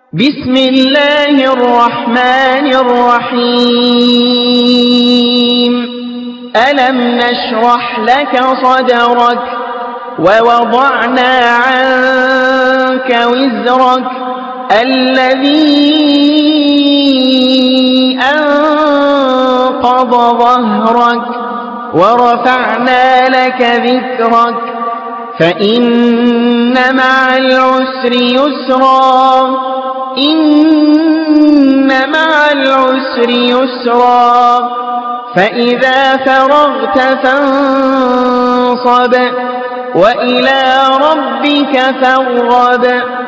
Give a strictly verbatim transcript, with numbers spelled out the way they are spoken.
بسم الله الرحمن الرحيم. ألم نشرح لك صدرك ووضعنا عنك وزرك الذي أنقض ظهرك ورفعنا لك ذكرك فإن مع العسر يسرا إن مع العسر يسرا فإذا فرغت فانصب وإلى ربك فارغب.